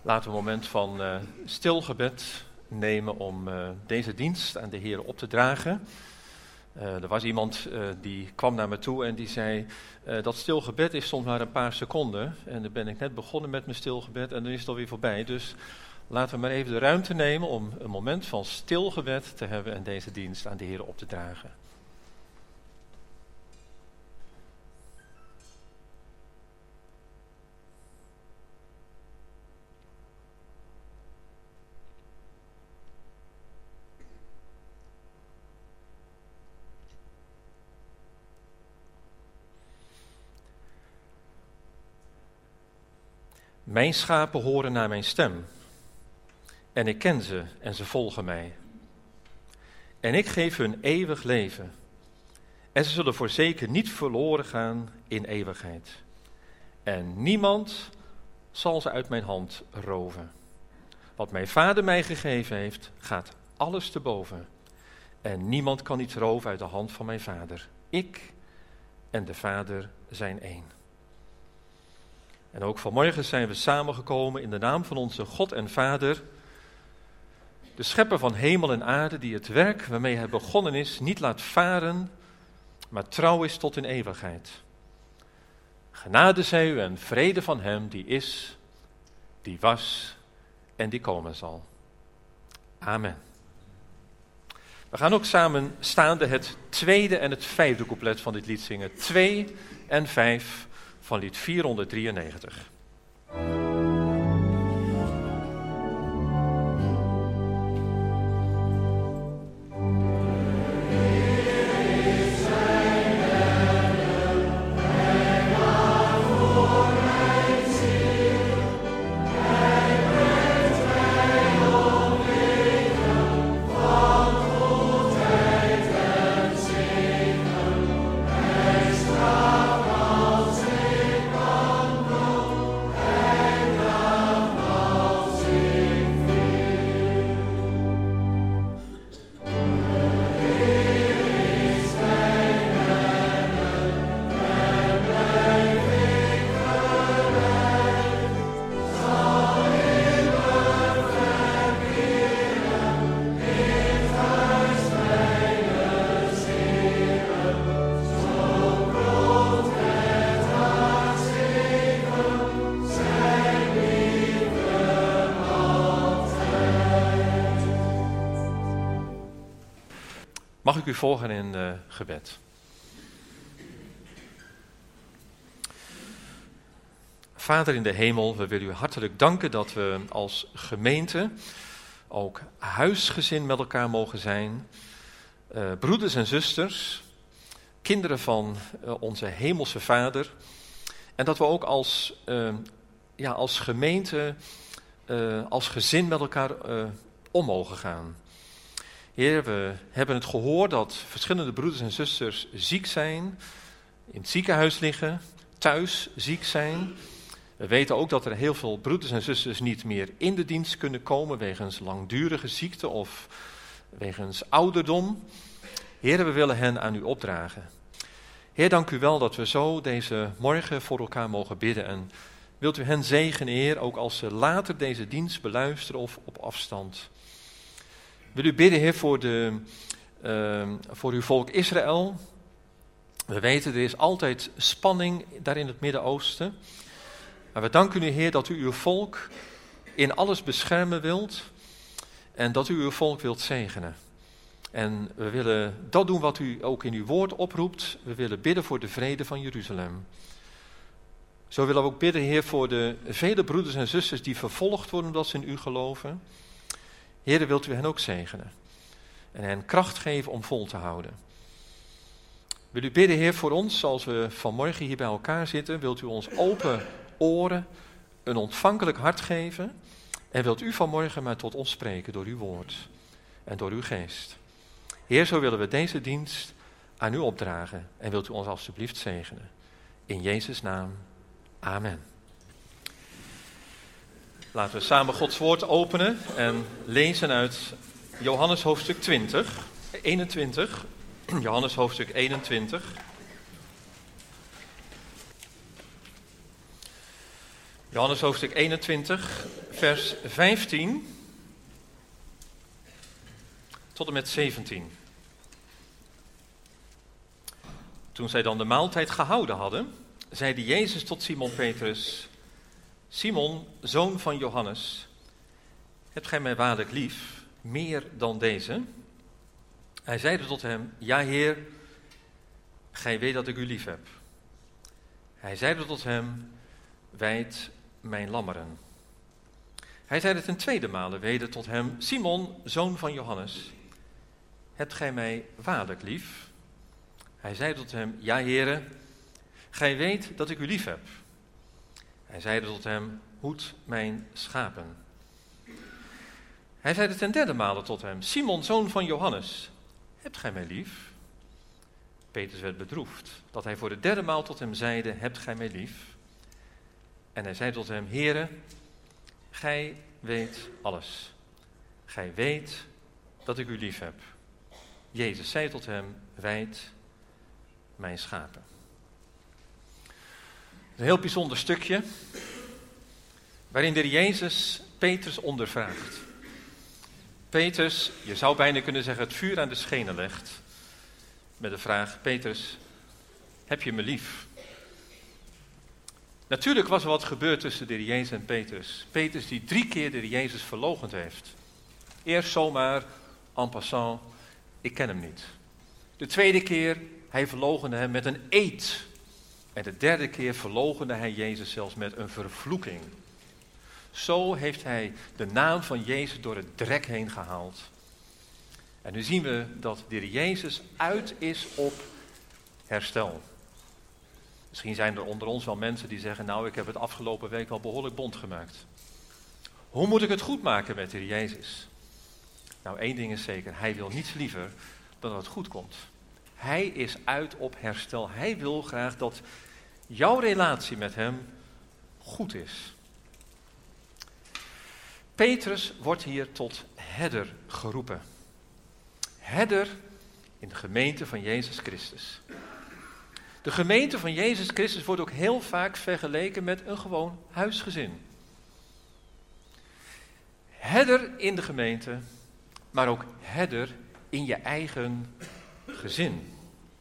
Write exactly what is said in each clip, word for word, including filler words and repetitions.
Laten we een moment van uh, stilgebed nemen om uh, deze dienst aan de Heer op te dragen. Uh, er was iemand uh, die kwam naar me toe en die zei, uh, dat stilgebed is soms maar een paar seconden. En dan ben ik net begonnen met mijn stilgebed en dan is het alweer voorbij. Dus laten we maar even de ruimte nemen om een moment van stilgebed te hebben en deze dienst aan de Heer op te dragen. Mijn schapen horen naar mijn stem, en ik ken ze en ze volgen mij. En ik geef hun eeuwig leven, en ze zullen voorzeker niet verloren gaan in eeuwigheid. En niemand zal ze uit mijn hand roven. Wat mijn Vader mij gegeven heeft, gaat alles te boven. En niemand kan iets roven uit de hand van mijn Vader. Ik en de Vader zijn één. En ook vanmorgen zijn we samengekomen in de naam van onze God en Vader, de schepper van hemel en aarde, die het werk waarmee hij begonnen is niet laat varen, maar trouw is tot in eeuwigheid. Genade zij u en vrede van hem die is, die was en die komen zal. Amen. We gaan ook samen staande het tweede en het vijfde couplet van dit lied zingen. Twee en vijf. Van lied vierhonderddrieënnegentig. Mag ik u volgen in uh, gebed? Vader in de hemel, we willen u hartelijk danken dat we als gemeente ook huisgezin met elkaar mogen zijn. Uh, broeders en zusters, kinderen van uh, onze hemelse Vader. En dat we ook als, uh, ja, als gemeente, uh, als gezin met elkaar uh, om mogen gaan. Heer, we hebben het gehoord dat verschillende broeders en zusters ziek zijn, in het ziekenhuis liggen, thuis ziek zijn. We weten ook dat er heel veel broeders en zusters niet meer in de dienst kunnen komen wegens langdurige ziekte of wegens ouderdom. Heer, we willen hen aan u opdragen. Heer, dank u wel dat we zo deze morgen voor elkaar mogen bidden. En wilt u hen zegenen, Heer, ook als ze later deze dienst beluisteren of op afstand. Wil u bidden, Heer, voor, de, uh, voor uw volk Israël. We weten, er is altijd spanning daar in het Midden-Oosten. Maar we danken u, Heer, dat u uw volk in alles beschermen wilt. En dat u uw volk wilt zegenen. En we willen dat doen wat u ook in uw woord oproept. We willen bidden voor de vrede van Jeruzalem. Zo willen we ook bidden, Heer, voor de vele broeders en zusters die vervolgd worden omdat ze in u geloven. Heer, wilt u hen ook zegenen en hen kracht geven om vol te houden. Wil u bidden, Heer, voor ons, zoals we vanmorgen hier bij elkaar zitten, wilt u ons open oren, een ontvankelijk hart geven en wilt u vanmorgen maar tot ons spreken door uw woord en door uw geest. Heer, zo willen we deze dienst aan u opdragen en wilt u ons alstublieft zegenen. In Jezus' naam, amen. Laten we samen Gods woord openen en lezen uit Johannes hoofdstuk twintig, eenentwintig. Johannes hoofdstuk eenentwintig. Johannes hoofdstuk eenentwintig, vers vijftien tot en met zeventien. Toen zij dan de maaltijd gehouden hadden, zeide Jezus tot Simon Petrus: Simon, zoon van Johannes, hebt gij mij waarlijk lief, meer dan deze? Hij zeide tot hem: Ja, Heer, gij weet dat ik u lief heb. Hij zeide tot hem: Wijd mijn lammeren. Hij zeide ten tweede male weder tot hem: Simon, zoon van Johannes, hebt gij mij waarlijk lief? Hij zeide tot hem: Ja, Heere, gij weet dat ik u lief heb. Hij zeide tot hem: Hoed mijn schapen. Hij zeide ten derde male tot hem: Simon, zoon van Johannes, hebt gij mij lief? Petrus werd bedroefd dat hij voor de derde maal tot hem zeide: Hebt gij mij lief? En hij zei tot hem: Heere, gij weet alles. Gij weet dat ik u lief heb. Jezus zei tot hem: Wijd mijn schapen. Een heel bijzonder stukje, waarin de Jezus Petrus ondervraagt. Petrus, je zou bijna kunnen zeggen, het vuur aan de schenen legt, met de vraag: Petrus, heb je me lief? Natuurlijk was er wat gebeurd tussen de Jezus en Petrus. Petrus die drie keer de Jezus verloochend heeft. Eerst zomaar, en passant, ik ken hem niet. De tweede keer, hij verloochende hem met een eed. En de derde keer verloochende hij Jezus zelfs met een vervloeking. Zo heeft hij de naam van Jezus door het drek heen gehaald. En nu zien we dat de Jezus uit is op herstel. Misschien zijn er onder ons wel mensen die zeggen: nou, ik heb het afgelopen week al behoorlijk bont gemaakt. Hoe moet ik het goed maken met de Jezus? Nou, één ding is zeker, hij wil niets liever dan dat het goed komt. Hij is uit op herstel. Hij wil graag dat jouw relatie met hem goed is. Petrus wordt hier tot herder geroepen. Herder in de gemeente van Jezus Christus. De gemeente van Jezus Christus wordt ook heel vaak vergeleken met een gewoon huisgezin. Herder in de gemeente, maar ook herder in je eigen gezin.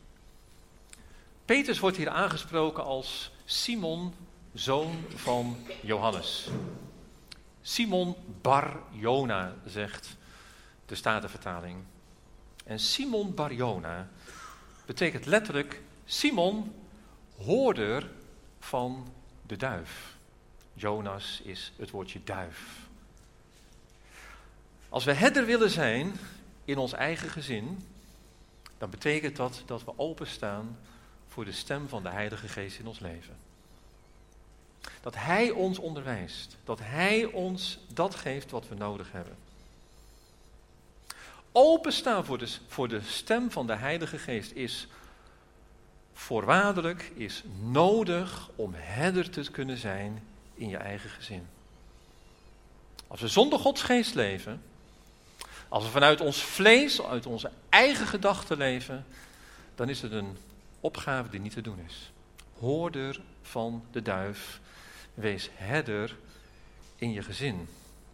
Petrus wordt hier aangesproken als Simon, zoon van Johannes. Simon bar Jona, zegt de Statenvertaling. En Simon bar Jona betekent letterlijk Simon, hoorder van de duif. Jonas is het woordje duif. Als we herder willen zijn in ons eigen gezin, dan betekent dat dat we openstaan voor de stem van de Heilige Geest in ons leven. Dat Hij ons onderwijst, dat Hij ons dat geeft wat we nodig hebben. Openstaan voor de, voor de stem van de Heilige Geest is voorwaardelijk, is nodig om herder te kunnen zijn in je eigen gezin. Als we zonder Gods geest leven, als we vanuit ons vlees, uit onze eigen gedachten leven, dan is het een opgave die niet te doen is. Hoorder van de duif, wees herder in je gezin.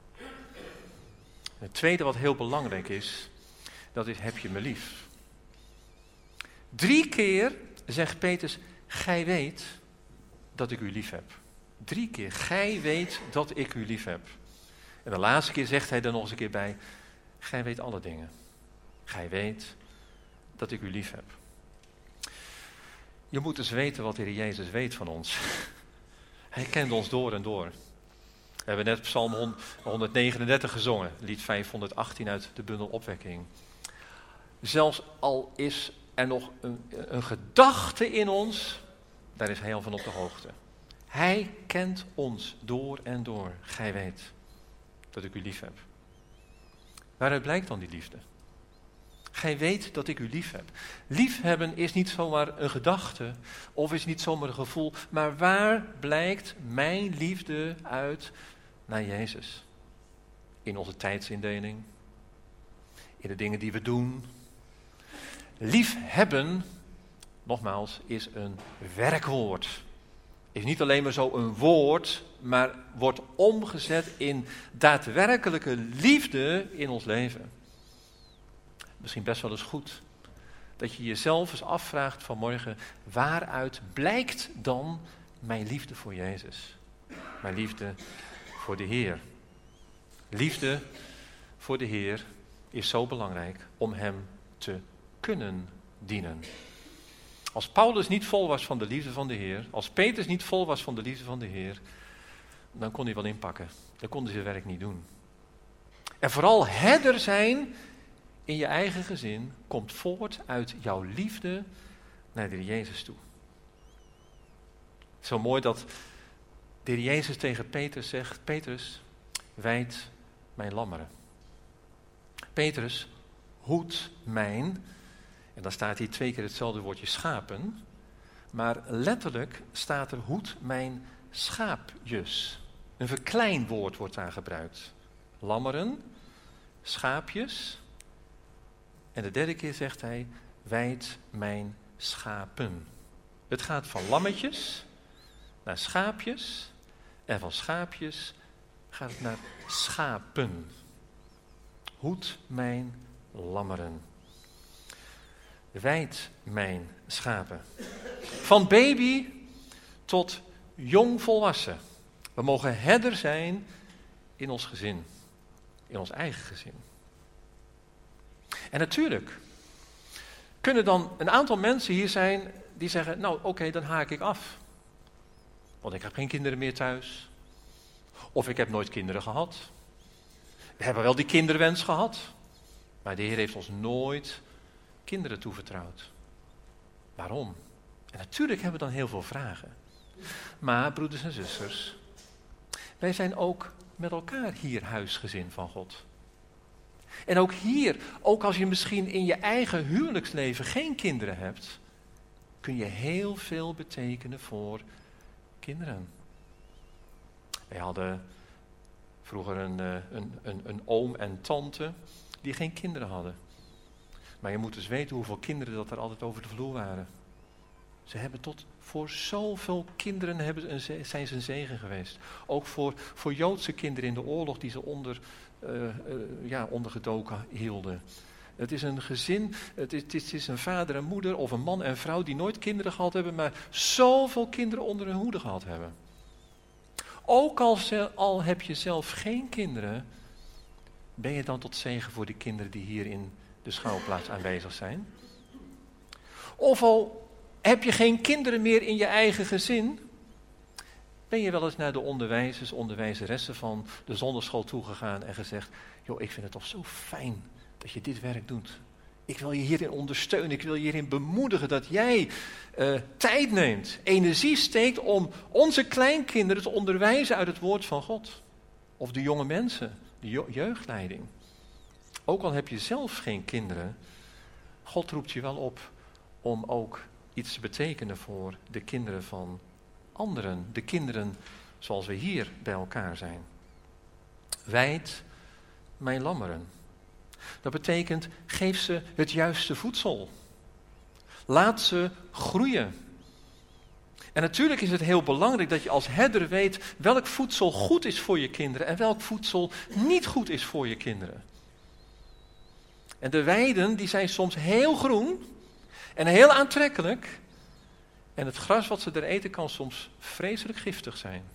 Het tweede wat heel belangrijk is, dat is: heb je me lief? Drie keer zegt Petrus: gij weet dat ik u lief heb. Drie keer, gij weet dat ik u lief heb. En de laatste keer zegt hij er nog eens een keer bij: gij weet alle dingen. Gij weet dat ik u lief heb. Je moet dus weten wat de Heer Jezus weet van ons. Hij kent ons door en door. We hebben net Psalm honderdnegenendertig gezongen, lied vijfhonderdachttien uit de bundel Opwekking. Zelfs al is er nog een, een gedachte in ons, daar is hij al van op de hoogte. Hij kent ons door en door. Gij weet dat ik u lief heb. Waaruit blijkt dan die liefde? Gij weet dat ik u lief heb. Liefhebben is niet zomaar een gedachte of is niet zomaar een gevoel, maar waar blijkt mijn liefde uit naar Jezus? In onze tijdsindeling, in de dingen die we doen. Liefhebben, nogmaals, is een werkwoord. is niet alleen maar zo een woord, maar wordt omgezet in daadwerkelijke liefde in ons leven. Misschien best wel eens goed dat je jezelf eens afvraagt vanmorgen, waaruit blijkt dan mijn liefde voor Jezus? Mijn liefde voor de Heer. Liefde voor de Heer is zo belangrijk om Hem te kunnen dienen. Als Paulus niet vol was van de liefde van de Heer, als Petrus niet vol was van de liefde van de Heer, dan kon hij wel inpakken. Dan kon hij zijn werk niet doen. En vooral herder zijn in je eigen gezin komt voort uit jouw liefde naar de Heer Jezus toe. Zo mooi dat de Heer Jezus tegen Petrus zegt, Petrus, wijd mijn lammeren. Petrus, hoed mijn, en dan staat hier twee keer hetzelfde woordje schapen, maar letterlijk staat er hoed mijn schaapjes. Een verkleinwoord wordt daar gebruikt. Lammeren, schaapjes. En de derde keer zegt hij, wijd mijn schapen. Het gaat van lammetjes naar schaapjes en van schaapjes gaat het naar schapen. Hoed mijn lammeren. Wijd mijn schapen. Van baby tot jong volwassen. We mogen herder zijn in ons gezin. In ons eigen gezin. En natuurlijk kunnen dan een aantal mensen hier zijn die zeggen, nou oké, okay, dan haak ik af. Want ik heb geen kinderen meer thuis. Of ik heb nooit kinderen gehad. We hebben wel die kinderwens gehad. Maar de Heer heeft ons nooit kinderen toevertrouwd. Waarom? En natuurlijk hebben we dan heel veel vragen. Maar broeders en zusters, wij zijn ook met elkaar hier huisgezin van God. En ook hier, ook als je misschien in je eigen huwelijksleven geen kinderen hebt, kun je heel veel betekenen voor kinderen. Wij hadden vroeger een, een, een, een oom en tante die geen kinderen hadden. Maar je moet dus weten hoeveel kinderen dat er altijd over de vloer waren. Ze hebben tot voor zoveel kinderen hebben een, zijn ze een zegen geweest. Ook voor, voor Joodse kinderen in de oorlog die ze onder, uh, uh, ja, ondergedoken hielden. Het is een gezin, het is, het is een vader en moeder of een man en vrouw die nooit kinderen gehad hebben, maar zoveel kinderen onder hun hoede gehad hebben. Ook al, al heb je zelf geen kinderen, ben je dan tot zegen voor de kinderen die hier in de schouwplaats aanwezig zijn? Of al heb je geen kinderen meer in je eigen gezin, ben je wel eens naar de onderwijzers, onderwijzeressen van de zondagschool toegegaan en gezegd, joh, ik vind het toch zo fijn dat je dit werk doet. Ik wil je hierin ondersteunen, ik wil je hierin bemoedigen dat jij uh, tijd neemt, energie steekt om onze kleinkinderen te onderwijzen uit het woord van God. Of de jonge mensen, de je- jeugdleiding. Ook al heb je zelf geen kinderen, God roept je wel op om ook iets te betekenen voor de kinderen van anderen. De kinderen zoals we hier bij elkaar zijn. Wijd mijn lammeren. Dat betekent, geef ze het juiste voedsel. Laat ze groeien. En natuurlijk is het heel belangrijk dat je als herder weet welk voedsel goed is voor je kinderen en welk voedsel niet goed is voor je kinderen. En de weiden die zijn soms heel groen en heel aantrekkelijk. En het gras wat ze er eten kan soms vreselijk giftig zijn.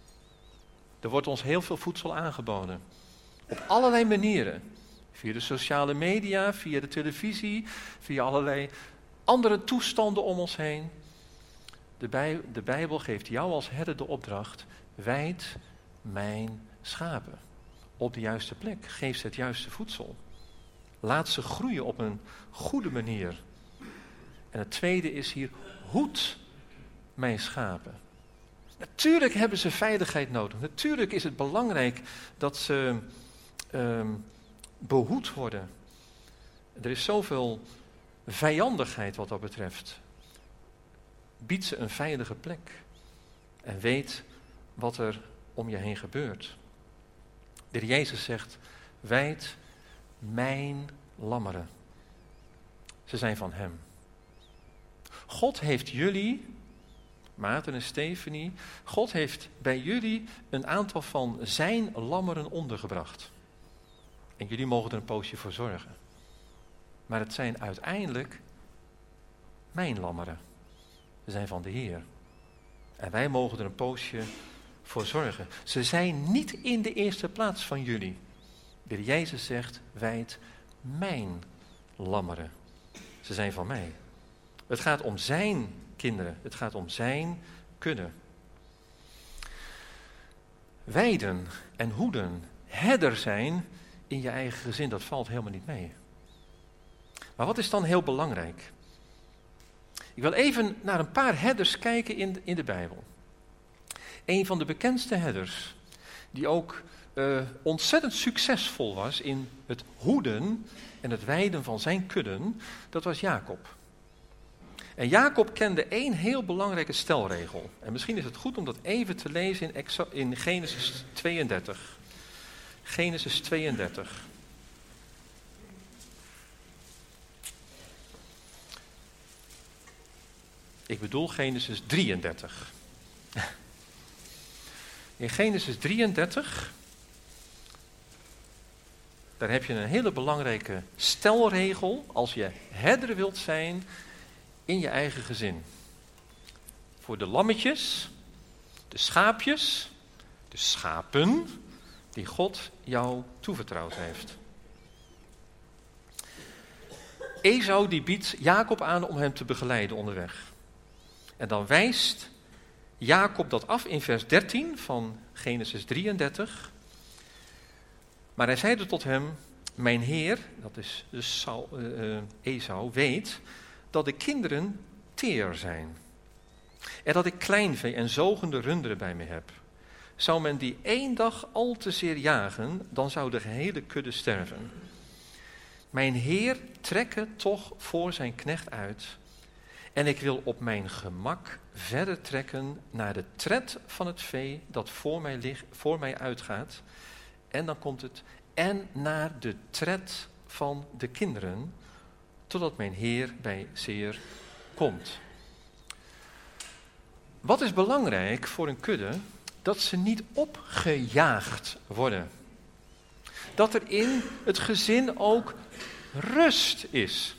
Er wordt ons heel veel voedsel aangeboden. Op allerlei manieren. Via de sociale media, via de televisie, via allerlei andere toestanden om ons heen. De, bij, de Bijbel geeft jou als herder de opdracht, wijd mijn schapen. Op de juiste plek, geef ze het juiste voedsel. Laat ze groeien op een goede manier. En het tweede is hier, hoed mijn schapen. Natuurlijk hebben ze veiligheid nodig. Natuurlijk is het belangrijk dat ze um, behoed worden. Er is zoveel vijandigheid wat dat betreft. Bied ze een veilige plek. En weet wat er om je heen gebeurt. De Heer Jezus zegt, wijd mijn lammeren. Ze zijn van Hem. God heeft jullie Maarten en Stephanie, God heeft bij jullie een aantal van zijn lammeren ondergebracht. En jullie mogen er een poosje voor zorgen. Maar het zijn uiteindelijk mijn lammeren. Ze zijn van de Heer. En wij mogen er een poosje voor zorgen. Ze zijn niet in de eerste plaats van jullie. De Heer Jezus zegt, wijd mijn lammeren. Ze zijn van mij. Het gaat om zijn kinderen. Het gaat om zijn kudde. Weiden en hoeden, herder zijn in je eigen gezin, dat valt helemaal niet mee. Maar wat is dan heel belangrijk? Ik wil even naar een paar herders kijken in de, in de Bijbel. Een van de bekendste herders, die ook uh, ontzettend succesvol was in het hoeden en het weiden van zijn kudden, dat was Jacob. En Jacob kende één heel belangrijke stelregel. En misschien is het goed om dat even te lezen in, Exa- in Genesis tweeëndertig. Genesis tweeëndertig. Ik bedoel Genesis drieëndertig. In Genesis drieëndertig, daar heb je een hele belangrijke stelregel als je herder wilt zijn in je eigen gezin. Voor de lammetjes, de schaapjes, de schapen die God jou toevertrouwd heeft. Esau die biedt Jacob aan om hem te begeleiden onderweg. En dan wijst Jacob dat af in vers dertien van Genesis drieëndertig. Maar hij zeide tot hem, mijn heer, dat is dus Saul, uh, Esau, weet dat de kinderen teer zijn. En dat ik kleinvee en zogende runderen bij me heb. Zou men die één dag al te zeer jagen, dan zou de gehele kudde sterven. Mijn heer trekke toch voor zijn knecht uit. En ik wil op mijn gemak verder trekken naar de tred van het vee dat voor mij, ligt, voor mij uitgaat. En dan komt het, en naar de tred van de kinderen, totdat mijn Heer bij Seir komt. Wat is belangrijk voor een kudde? Dat ze niet opgejaagd worden. Dat er in het gezin ook rust is.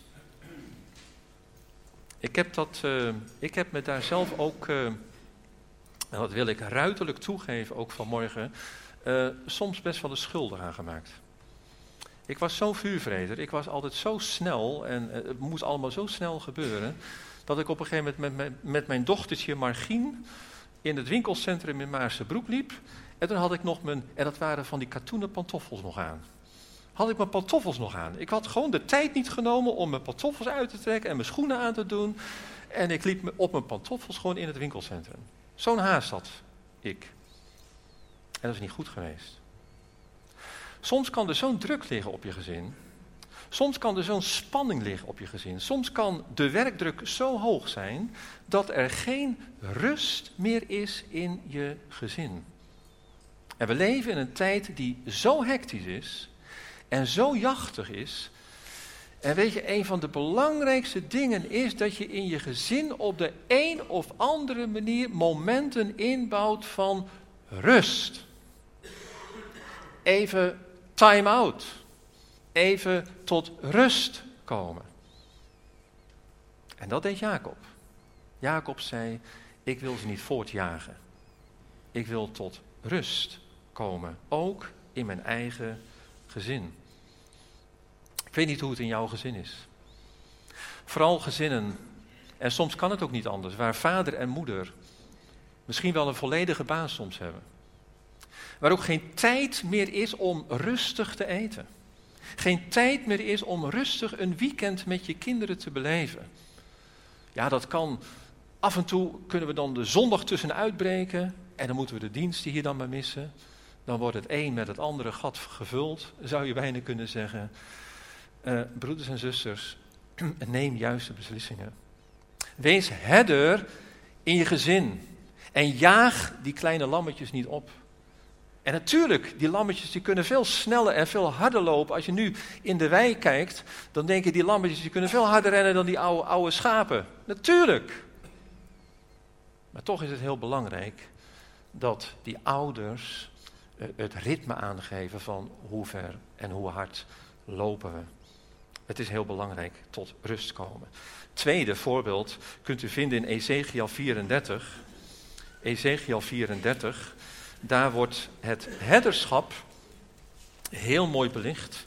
Ik heb, dat, uh, ik heb me daar zelf ook, uh, en dat wil ik ruiterlijk toegeven, ook vanmorgen, uh, soms best wel de schuldig aan gemaakt. Ik was zo'n vuurvreder, ik was altijd zo snel en uh, het moest allemaal zo snel gebeuren, dat ik op een gegeven moment met, met, met mijn dochtertje Margien in het winkelcentrum in Maarsebroek liep. En toen had ik nog mijn, en dat waren van die katoenen pantoffels nog aan. Had ik mijn pantoffels nog aan. Ik had gewoon de tijd niet genomen om mijn pantoffels uit te trekken en mijn schoenen aan te doen. En ik liep me op mijn pantoffels gewoon in het winkelcentrum. Zo'n haast had ik. En dat is niet goed geweest. Soms kan er zo'n druk liggen op je gezin. Soms kan er zo'n spanning liggen op je gezin. Soms kan de werkdruk zo hoog zijn dat er geen rust meer is in je gezin. En we leven in een tijd die zo hectisch is en zo jachtig is. En weet je, een van de belangrijkste dingen is dat je in je gezin op de een of andere manier momenten inbouwt van rust. Even time out. Even tot rust komen. En dat deed Jacob. Jacob zei, ik wil ze niet voortjagen. Ik wil tot rust komen. Ook in mijn eigen gezin. Ik weet niet hoe het in jouw gezin is. Vooral gezinnen, en soms kan het ook niet anders, waar vader en moeder misschien wel een volledige baan soms hebben. Waar ook geen tijd meer is om rustig te eten. Geen tijd meer is om rustig een weekend met je kinderen te beleven. Ja, dat kan. Af en toe kunnen we dan de zondag tussenuit breken. En dan moeten we de diensten hier dan maar missen. Dan wordt het een met het andere gat gevuld, zou je bijna kunnen zeggen. Uh, broeders en zusters, neem juiste beslissingen. Wees herder in je gezin. En jaag die kleine lammetjes niet op. En natuurlijk, die lammetjes die kunnen veel sneller en veel harder lopen. Als je nu in de wei kijkt, dan denk je die lammetjes die kunnen veel harder rennen dan die oude, oude schapen. Natuurlijk. Maar toch is het heel belangrijk dat die ouders het ritme aangeven van hoe ver en hoe hard lopen we. Het is heel belangrijk tot rust komen. Tweede voorbeeld kunt u vinden in Ezekiel vierendertig. Ezekiel vierendertig, daar wordt het herderschap heel mooi belicht.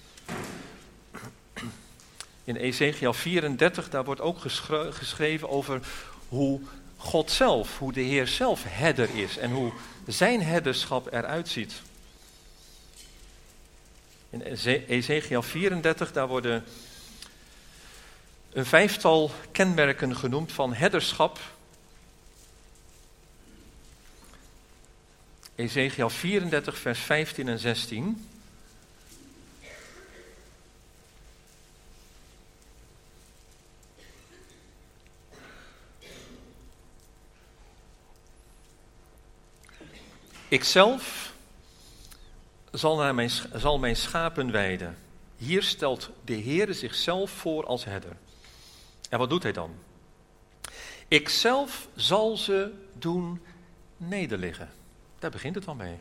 In Ezekiel vierendertig, daar wordt ook geschre- geschreven over hoe God zelf, hoe de Heer zelf herder is en hoe zijn herderschap eruit ziet. In Ezekiel vierendertig, daar worden een vijftal kenmerken genoemd van herderschap. Ezekiel vierendertig, vers vijftien en zestien. Ikzelf zal, naar mijn, zal mijn schapen weiden. Hier stelt de Heere zichzelf voor als herder. En wat doet hij dan? Ikzelf zal ze doen nederliggen. Daar begint het al mee.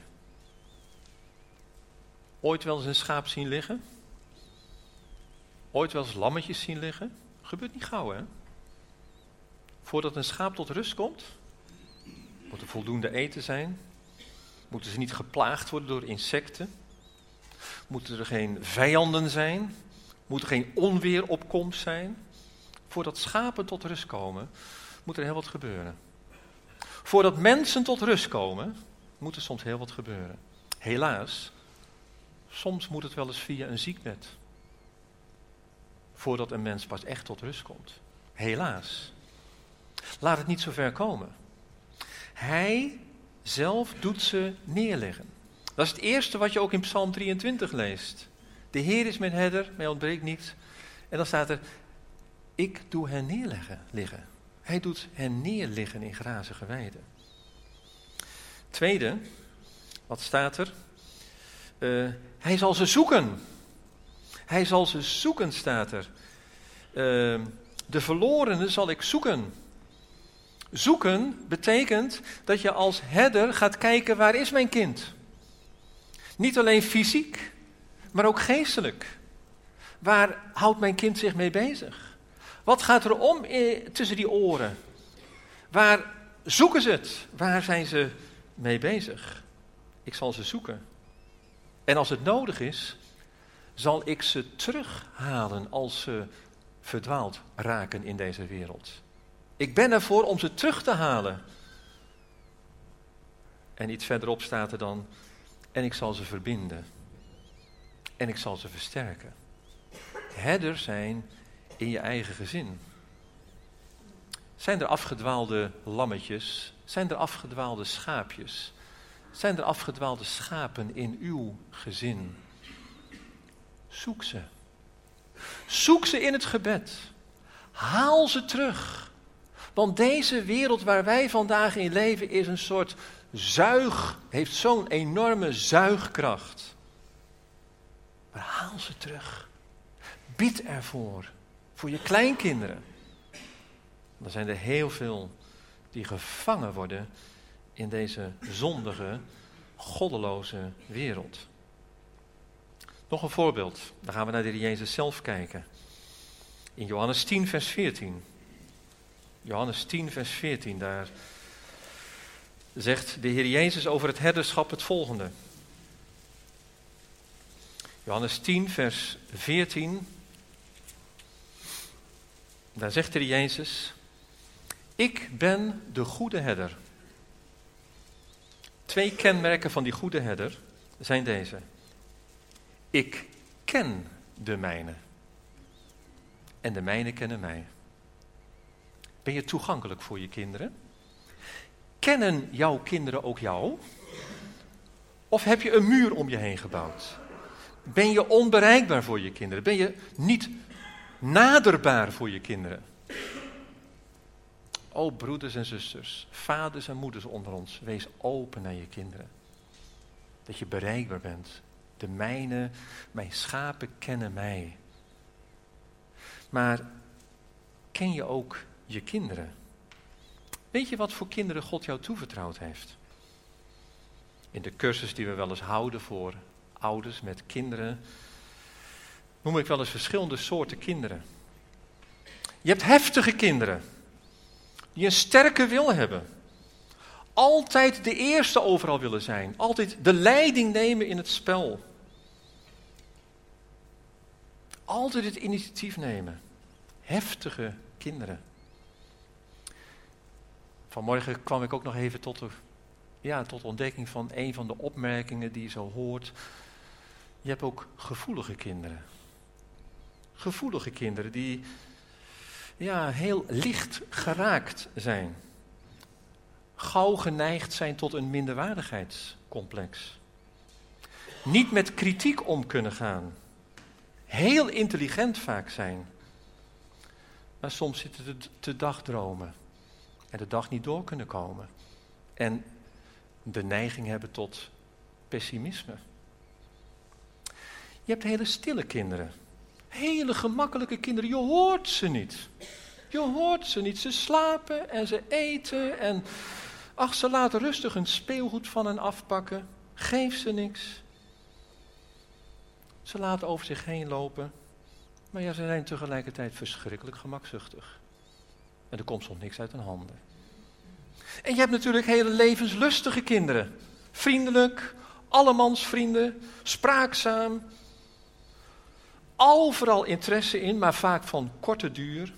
Ooit wel eens een schaap zien liggen? Ooit wel eens lammetjes zien liggen? Gebeurt niet gauw, hè? Voordat een schaap tot rust komt, moet er voldoende eten zijn. Moeten ze niet geplaagd worden door insecten? Moeten er geen vijanden zijn? Moet er geen onweeropkomst zijn? Voordat schapen tot rust komen, moet er heel wat gebeuren. Voordat mensen tot rust komen, moet er soms heel wat gebeuren. Helaas, soms moet het wel eens via een ziekbed. Voordat een mens pas echt tot rust komt. Helaas. Laat het niet zo ver komen. Hij zelf doet ze neerleggen. Dat is het eerste wat je ook in Psalm drieëntwintig leest. De Heer is mijn herder, mij ontbreekt niets. En dan staat er, ik doe hen neerleggen, liggen. Hij doet hen neerliggen in grazige weiden. Tweede, wat staat er? Uh, hij zal ze zoeken. Hij zal ze zoeken, staat er. Uh, de verlorenen zal ik zoeken. Zoeken betekent dat je als herder gaat kijken, waar is mijn kind? Niet alleen fysiek, maar ook geestelijk. Waar houdt mijn kind zich mee bezig? Wat gaat er om eh, tussen die oren? Waar zoeken ze het? Waar zijn ze mee bezig? Ik zal ze zoeken. En als het nodig is, zal ik ze terughalen als ze verdwaald raken in deze wereld. Ik ben ervoor om ze terug te halen. En iets verderop staat er dan, en ik zal ze verbinden. En ik zal ze versterken. Herder zijn in je eigen gezin. Zijn er afgedwaalde lammetjes? Zijn er afgedwaalde schaapjes? Zijn er afgedwaalde schapen in uw gezin? Zoek ze. Zoek ze in het gebed. Haal ze terug. Want deze wereld waar wij vandaag in leven is een soort zuig, heeft zo'n enorme zuigkracht. Maar haal ze terug. Bid ervoor. Voor je kleinkinderen. Er zijn er heel veel die gevangen worden in deze zondige, goddeloze wereld. Nog een voorbeeld. Dan gaan we naar de Heer Jezus zelf kijken. In Johannes tien, vers veertien. Johannes tien, vers veertien, daar zegt de Heer Jezus over het herderschap het volgende. Johannes tien, vers veertien. Daar zegt de Heer Jezus, ik ben de goede herder. Twee kenmerken van die goede herder zijn deze. Ik ken de mijne. En de mijne kennen mij. Ben je toegankelijk voor je kinderen? Kennen jouw kinderen ook jou? Of heb je een muur om je heen gebouwd? Ben je onbereikbaar voor je kinderen? Ben je niet naderbaar voor je kinderen? O broeders en zusters, vaders en moeders onder ons, wees open naar je kinderen. Dat je bereikbaar bent. De mijne, mijn schapen kennen mij. Maar ken je ook je kinderen? Weet je wat voor kinderen God jou toevertrouwd heeft? In de cursus die we wel eens houden voor ouders met kinderen, noem ik wel eens verschillende soorten kinderen. Je hebt heftige kinderen, die een sterke wil hebben. Altijd de eerste overal willen zijn. Altijd de leiding nemen in het spel. Altijd het initiatief nemen. Heftige kinderen. Vanmorgen kwam ik ook nog even tot de, ja, tot ontdekking van een van de opmerkingen die je zo hoort. Je hebt ook gevoelige kinderen. Gevoelige kinderen die ja, heel licht geraakt zijn. Gauw geneigd zijn tot een minderwaardigheidscomplex. Niet met kritiek om kunnen gaan. Heel intelligent vaak zijn. Maar soms zitten ze te dagdromen. En de dag niet door kunnen komen. En de neiging hebben tot pessimisme. Je hebt hele stille kinderen. Hele gemakkelijke kinderen. Je hoort ze niet. Je hoort ze niet. Ze slapen en ze eten. En ach, ze laten rustig hun speelgoed van hen afpakken. Geef ze niks. Ze laten over zich heen lopen. Maar ja, ze zijn tegelijkertijd verschrikkelijk gemakzuchtig. En er komt soms niks uit hun handen. En je hebt natuurlijk hele levenslustige kinderen. Vriendelijk, allemansvrienden, spraakzaam. Overal interesse in, maar vaak van korte duur.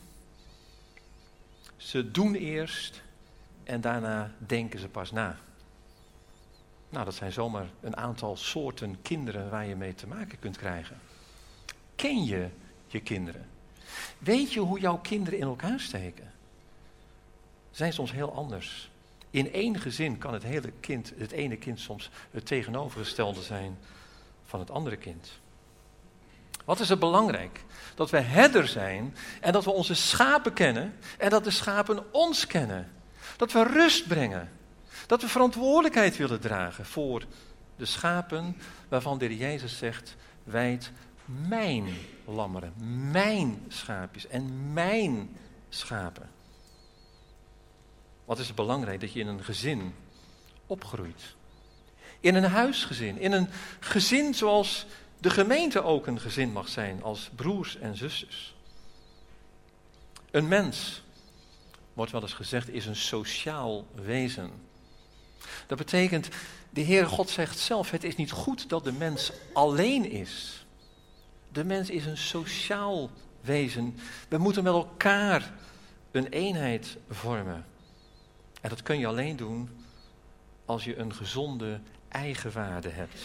Ze doen eerst en daarna denken ze pas na. Nou, dat zijn zomaar een aantal soorten kinderen waar je mee te maken kunt krijgen. Ken je je kinderen? Weet je hoe jouw kinderen in elkaar steken? Zijn soms heel anders. In één gezin kan het hele kind, het ene kind soms het tegenovergestelde zijn van het andere kind. Wat is er belangrijk? Dat we herder zijn en dat we onze schapen kennen en dat de schapen ons kennen. Dat we rust brengen. Dat we verantwoordelijkheid willen dragen voor de schapen waarvan de Heer Jezus zegt, wijd mijn lammeren, mijn schaapjes en mijn schapen. Wat is het belangrijk dat je in een gezin opgroeit? In een huisgezin, in een gezin zoals de gemeente ook een gezin mag zijn, als broers en zusters. Een mens, wordt wel eens gezegd, is een sociaal wezen. Dat betekent, de Heere God zegt zelf, het is niet goed dat de mens alleen is. De mens is een sociaal wezen. We moeten met elkaar een eenheid vormen. En dat kun je alleen doen als je een gezonde eigenwaarde hebt.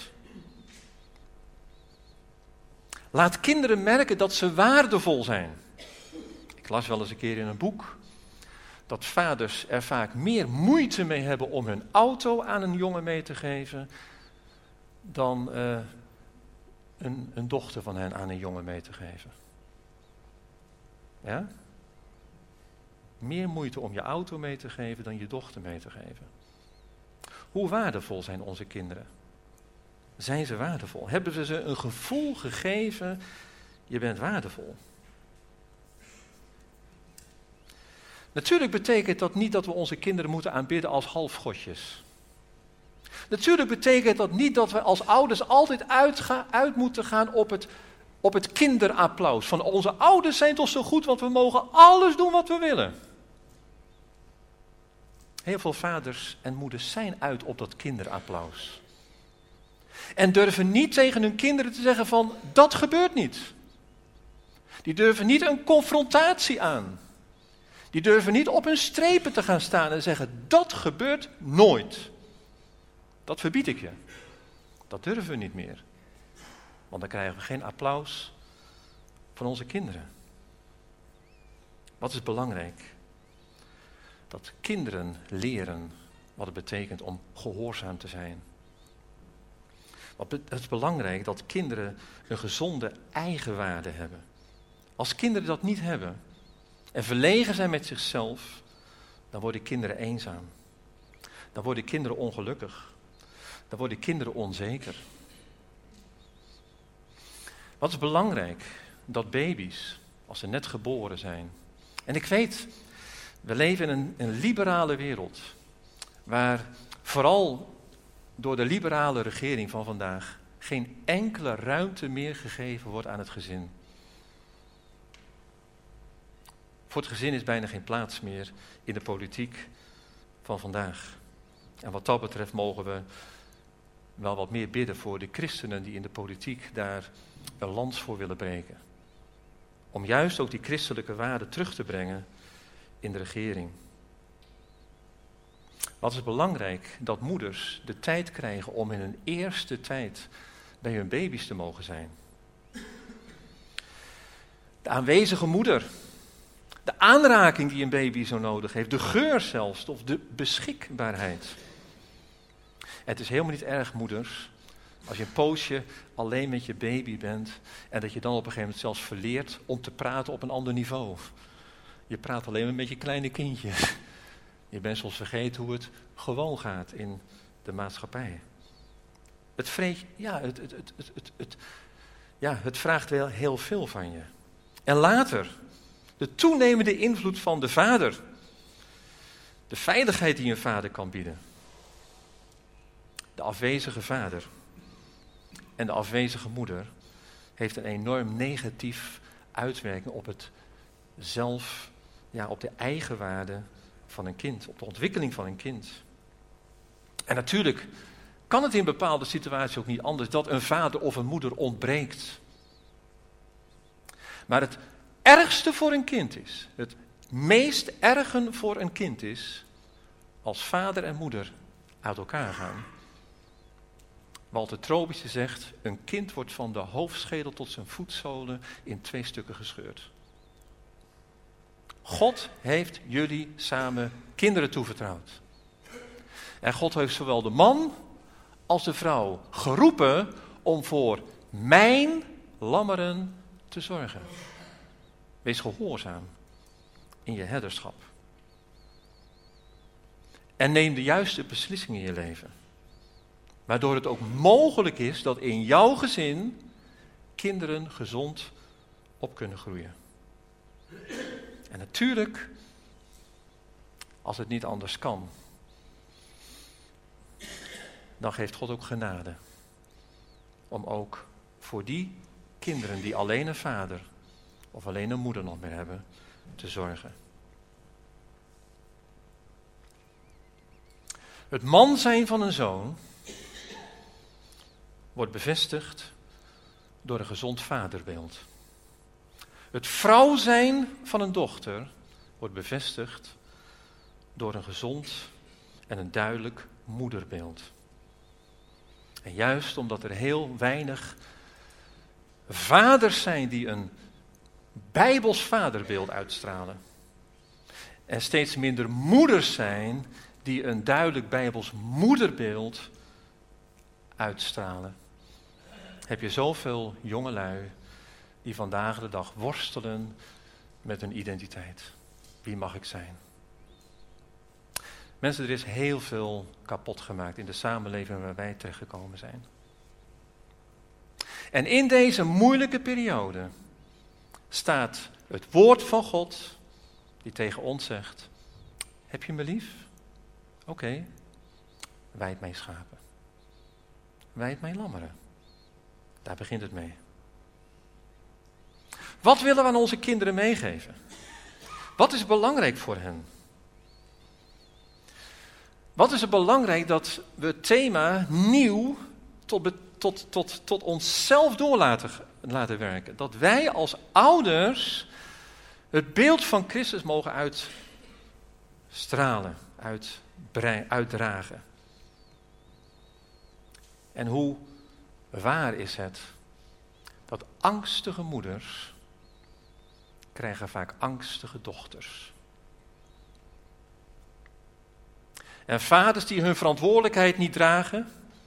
Laat kinderen merken dat ze waardevol zijn. Ik las wel eens een keer in een boek dat vaders er vaak meer moeite mee hebben om hun auto aan een jongen mee te geven dan uh, een, een dochter van hen aan een jongen mee te geven. Ja? Meer moeite om je auto mee te geven dan je dochter mee te geven. Hoe waardevol zijn onze kinderen? Zijn ze waardevol? Hebben we ze een gevoel gegeven, je bent waardevol? Natuurlijk betekent dat niet dat we onze kinderen moeten aanbidden als halfgodjes. Natuurlijk betekent dat niet dat we als ouders altijd uitga, uit moeten gaan op het, op het kinderapplaus. Van onze ouders zijn toch zo goed, want we mogen alles doen wat we willen. Heel veel vaders en moeders zijn uit op dat kinderapplaus. En durven niet tegen hun kinderen te zeggen van, dat gebeurt niet. Die durven niet een confrontatie aan. Die durven niet op hun strepen te gaan staan en zeggen, dat gebeurt nooit. Dat verbied ik je. Dat durven we niet meer. Want dan krijgen we geen applaus van onze kinderen. Wat is belangrijk? Dat kinderen leren wat het betekent om gehoorzaam te zijn. Het is belangrijk dat kinderen een gezonde eigenwaarde hebben. Als kinderen dat niet hebben en verlegen zijn met zichzelf, dan worden kinderen eenzaam. Dan worden kinderen ongelukkig. Dan worden kinderen onzeker. Wat is belangrijk? Dat baby's, als ze net geboren zijn. En ik weet We leven in een, een liberale wereld, waar vooral door de liberale regering van vandaag geen enkele ruimte meer gegeven wordt aan het gezin. Voor het gezin is bijna geen plaats meer in de politiek van vandaag. En wat dat betreft mogen we wel wat meer bidden voor de christenen die in de politiek daar een lans voor willen breken. Om juist ook die christelijke waarden terug te brengen in de regering. Wat is belangrijk? Dat moeders de tijd krijgen om in hun eerste tijd bij hun baby's te mogen zijn. De aanwezige moeder. De aanraking die een baby zo nodig heeft. De geur zelfs, of de beschikbaarheid. Het is helemaal niet erg, moeders, als je een poosje alleen met je baby bent en dat je dan op een gegeven moment zelfs verleert om te praten op een ander niveau. Je praat alleen maar met je kleine kindje. Je bent soms vergeten hoe het gewoon gaat in de maatschappij. Het, vreet, ja, het, het, het, het, het, het, ja, het vraagt wel heel veel van je. En later, de toenemende invloed van de vader. De veiligheid die een vader kan bieden. De afwezige vader en de afwezige moeder heeft een enorm negatief uitwerking op het zelf, ja, op de eigenwaarde van een kind, op de ontwikkeling van een kind. En natuurlijk kan het in bepaalde situaties ook niet anders dat een vader of een moeder ontbreekt. Maar het ergste voor een kind is, het meest ergen voor een kind is, als vader en moeder uit elkaar gaan. Walter Trobische zegt, een kind wordt van de hoofdschedel tot zijn voetzolen in twee stukken gescheurd. God heeft jullie samen kinderen toevertrouwd. En God heeft zowel de man als de vrouw geroepen om voor mijn lammeren te zorgen. Wees gehoorzaam in je herderschap. En neem de juiste beslissingen in je leven. Waardoor het ook mogelijk is dat in jouw gezin kinderen gezond op kunnen groeien. En natuurlijk, als het niet anders kan, dan geeft God ook genade. Om ook voor die kinderen die alleen een vader of alleen een moeder nog meer hebben, te zorgen. Het man zijn van een zoon wordt bevestigd door een gezond vaderbeeld. Het vrouw zijn van een dochter wordt bevestigd door een gezond en een duidelijk moederbeeld. En juist omdat er heel weinig vaders zijn die een bijbels vaderbeeld uitstralen. En steeds minder moeders zijn die een duidelijk bijbels moederbeeld uitstralen. Heb je zoveel jongelui die vandaag de dag worstelen met hun identiteit. Wie mag ik zijn? Mensen, er is heel veel kapot gemaakt in de samenleving waar wij terechtgekomen zijn. En in deze moeilijke periode staat het woord van God die tegen ons zegt, heb je me lief? Oké, okay. Wijd mijn schapen. Wijd mijn lammeren. Daar begint het mee. Wat willen we aan onze kinderen meegeven? Wat is belangrijk voor hen? Wat is het belangrijk dat we het thema nieuw tot, tot, tot, tot onszelf door laten, laten werken? Dat wij als ouders het beeld van Christus mogen uitstralen, uitbrei, uitdragen. En hoe waar is het dat angstige moeders krijgen vaak angstige dochters. En vaders die hun verantwoordelijkheid niet dragen,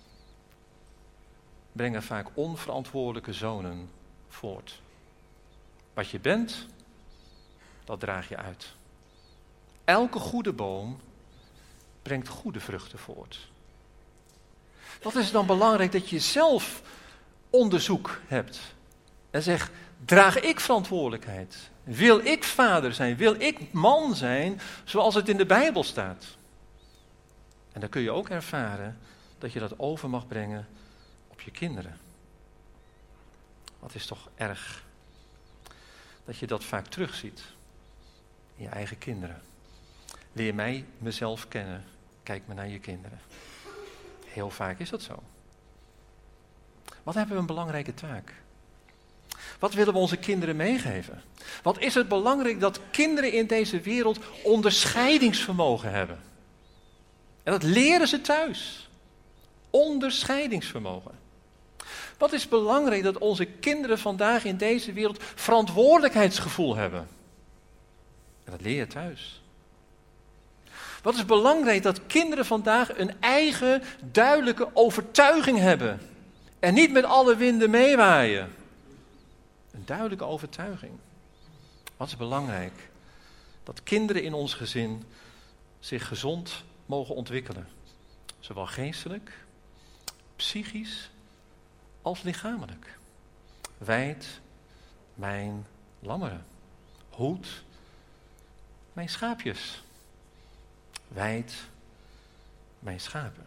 brengen vaak onverantwoordelijke zonen voort. Wat je bent, dat draag je uit. Elke goede boom brengt goede vruchten voort. Wat is het dan belangrijk dat je zelf onderzoek hebt en zegt, draag ik verantwoordelijkheid? Wil ik vader zijn? Wil ik man zijn zoals het in de Bijbel staat? En dan kun je ook ervaren dat je dat over mag brengen op je kinderen. Wat is toch erg dat je dat vaak terugziet in je eigen kinderen. Leer mij mezelf kennen, kijk maar naar je kinderen. Heel vaak is dat zo. Wat hebben we een belangrijke taak? Wat willen we onze kinderen meegeven? Wat is het belangrijk dat kinderen in deze wereld onderscheidingsvermogen hebben? En dat leren ze thuis. Onderscheidingsvermogen. Wat is belangrijk dat onze kinderen vandaag in deze wereld verantwoordelijkheidsgevoel hebben? En dat leer je thuis. Wat is belangrijk dat kinderen vandaag een eigen duidelijke overtuiging hebben. En niet met alle winden meewaaien. Een duidelijke overtuiging. Wat is belangrijk? Dat kinderen in ons gezin zich gezond mogen ontwikkelen. Zowel geestelijk, psychisch als lichamelijk. Wijd mijn lammeren. Hoed mijn schaapjes. Wijd mijn schapen.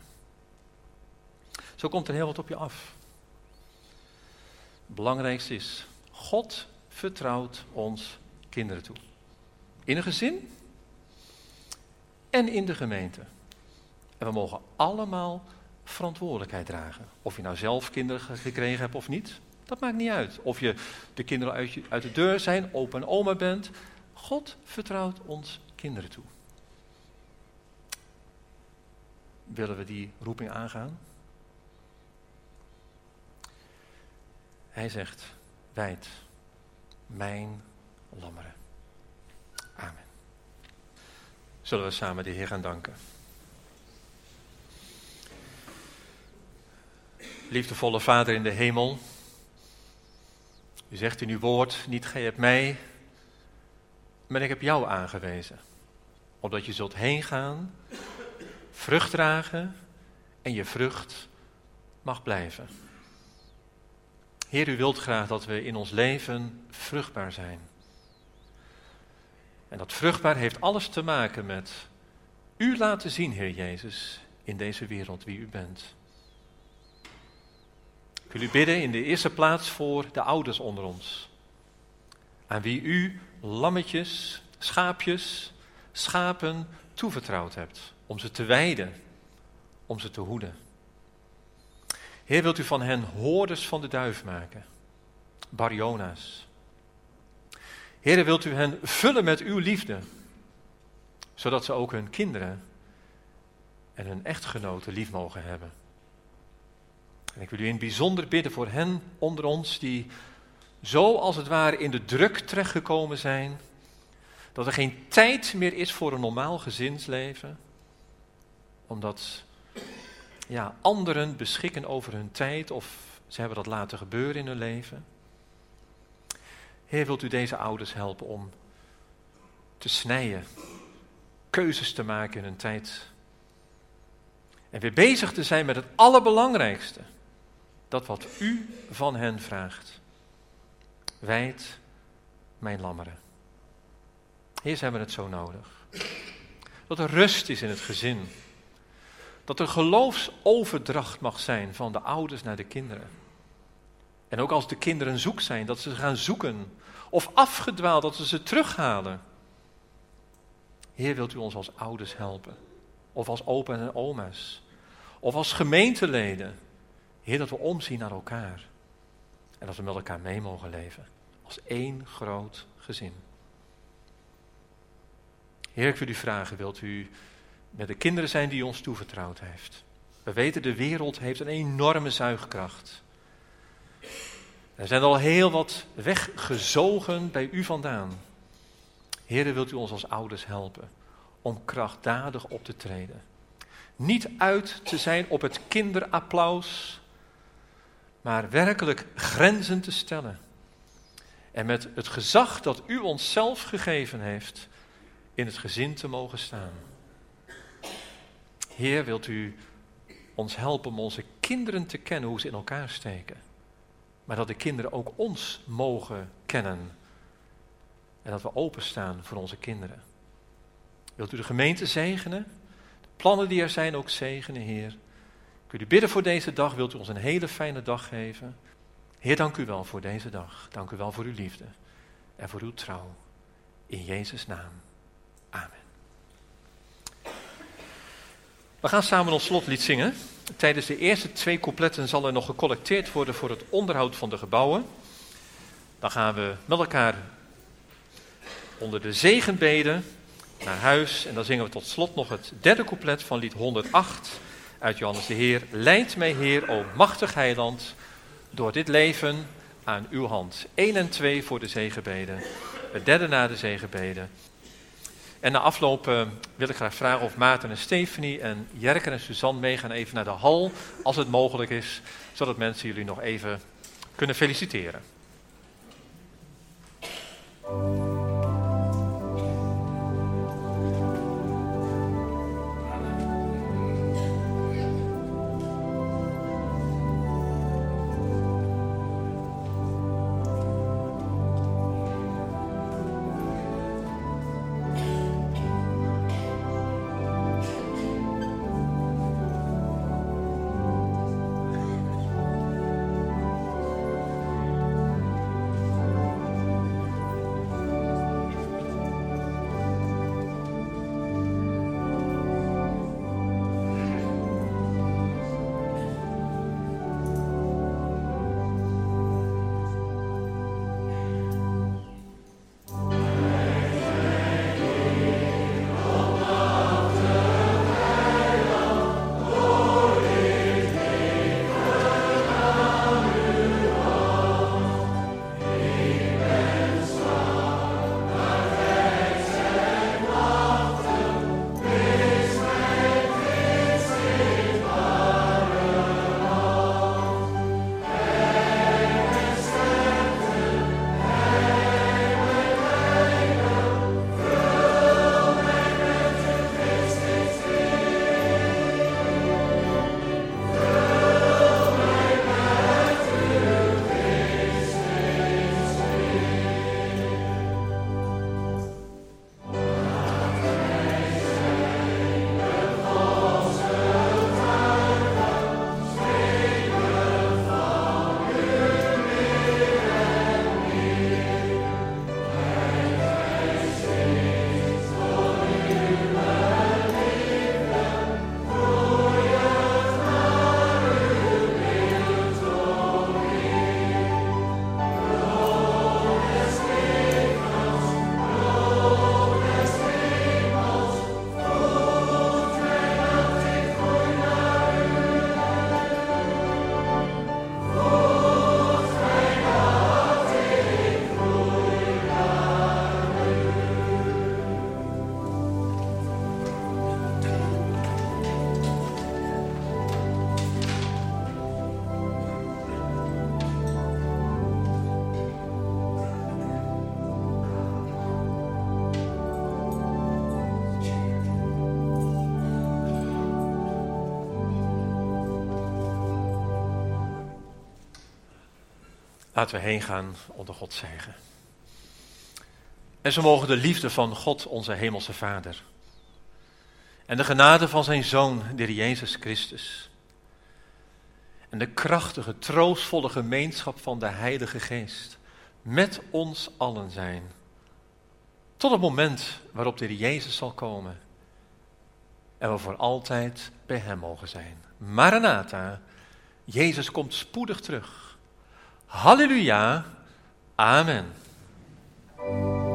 Zo komt er heel wat op je af. Het belangrijkste is, God vertrouwt ons kinderen toe. In een gezin en in de gemeente. En we mogen allemaal verantwoordelijkheid dragen. Of je nou zelf kinderen gekregen hebt of niet, dat maakt niet uit. Of je de kinderen uit, je, uit de deur zijn, opa en oma bent. God vertrouwt ons kinderen toe. Willen we die roeping aangaan? Hij zegt, wijd mijn lammeren. Amen. Zullen we samen de Heer gaan danken. Liefdevolle Vader in de hemel, u zegt in uw woord, niet gij hebt mij, maar ik heb jou aangewezen. Opdat je zult heen gaan, vrucht dragen en je vrucht mag blijven. Heer, u wilt graag dat we in ons leven vruchtbaar zijn. En dat vruchtbaar heeft alles te maken met u laten zien, Heer Jezus, in deze wereld wie u bent. Ik wil u bidden in de eerste plaats voor de ouders onder ons. Aan wie u lammetjes, schaapjes, schapen toevertrouwd hebt. Om ze te weiden, om ze te hoeden. Heer, wilt u van hen hoorders van de duif maken. Barjona's. Heer, wilt u hen vullen met uw liefde. Zodat ze ook hun kinderen en hun echtgenoten lief mogen hebben. En ik wil u in het bijzonder bidden voor hen onder ons die zo als het ware in de druk terechtgekomen zijn. Dat er geen tijd meer is voor een normaal gezinsleven. Omdat ja, anderen beschikken over hun tijd of ze hebben dat laten gebeuren in hun leven. Heer, wilt u deze ouders helpen om te snijden, keuzes te maken in hun tijd. En weer bezig te zijn met het allerbelangrijkste. Dat wat u van hen vraagt. Wijd mijn lammeren. Heer, ze hebben het zo nodig. Dat er rust is in het gezin. Dat er geloofsoverdracht mag zijn van de ouders naar de kinderen. En ook als de kinderen zoek zijn, dat ze gaan zoeken. Of afgedwaald, dat ze ze terughalen. Heer, wilt u ons als ouders helpen? Of als opa en oma's? Of als gemeenteleden? Heer, dat we omzien naar elkaar. En dat we met elkaar mee mogen leven. Als één groot gezin. Heer, ik wil u vragen, wilt u met de kinderen zijn die u ons toevertrouwd heeft? We weten, de wereld heeft een enorme zuigkracht. Er zijn al heel wat weggezogen bij u vandaan. Heer, wilt u ons als ouders helpen om krachtdadig op te treden. Niet uit te zijn op het kinderapplaus, maar werkelijk grenzen te stellen. En met het gezag dat u ons zelf gegeven heeft, in het gezin te mogen staan. Heer, wilt u ons helpen om onze kinderen te kennen hoe ze in elkaar steken. Maar dat de kinderen ook ons mogen kennen. En dat we openstaan voor onze kinderen. Wilt u de gemeente zegenen? De plannen die er zijn ook zegenen, Heer. Kunt u bidden voor deze dag? Wilt u ons een hele fijne dag geven? Heer, dank u wel voor deze dag. Dank u wel voor uw liefde en voor uw trouw. In Jezus' naam. Amen. We gaan samen ons slotlied zingen. Tijdens de eerste twee coupletten zal er nog gecollecteerd worden voor het onderhoud van de gebouwen. Dan gaan we met elkaar onder de zegen beden naar huis. En dan zingen we tot slot nog het derde couplet van lied honderdacht uit Johannes de Heer. Leid mij, Heer, o machtig heiland, door dit leven aan uw hand. Eén en twee voor de zegenbeden. Het derde na de zegenbeden. En na afloop uh, wil ik graag vragen of Maarten en Stephanie en Jerker en Suzanne meegaan even naar de hal, als het mogelijk is, zodat mensen jullie nog even kunnen feliciteren. Laten we heen gaan onder Gods zegen. En zo mogen de liefde van God, onze hemelse Vader, en de genade van zijn Zoon, de Heer Jezus Christus, en de krachtige, troostvolle gemeenschap van de Heilige Geest met ons allen zijn, tot het moment waarop de Heer Jezus zal komen en we voor altijd bij hem mogen zijn. Maranatha, Jezus komt spoedig terug. Halleluja, amen.